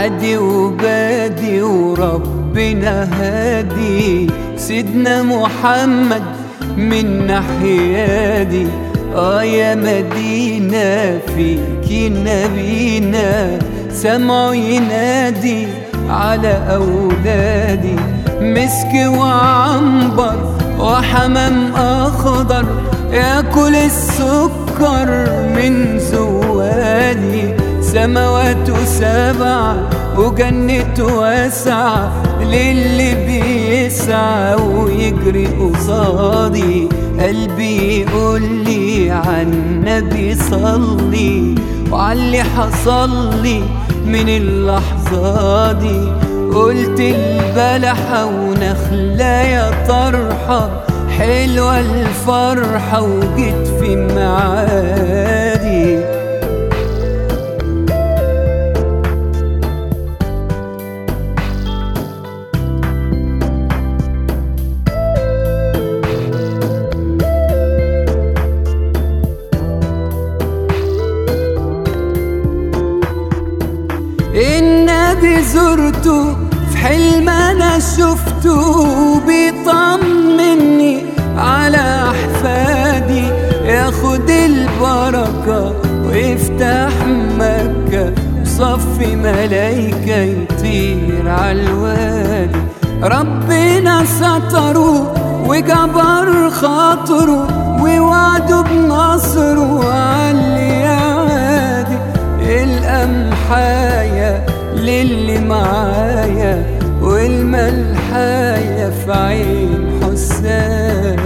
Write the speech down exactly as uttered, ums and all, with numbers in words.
عادي وبادي وربنا هادي، سيدنا محمد من ناحيادي. آه يا مدينة فيكي نبينا، سمعه ينادي على أولادي. مسك وعنبر وحمام أخضر، ياكل السكر من زوادي. سماوات سبع وجنة واسعة للي بيسعى ويجري قصادي. قلبي يقولي عالنبي صلي وعاللي حصلي من اللحظة دي. قلت البلحة ونخلة يا طرحة، حلوة الفرحة وجيت في معادي. النبي زرته في حلم انا شفته، بيطمني على احفادي. ياخد البركة ويفتح مكة، وصفي ملايكة يطير عالوادي. ربنا ستره وجبر خاطره، ووعده بنصره عاللي يعادي. القمحاية للي معايا، والملحاية في عين حسادي.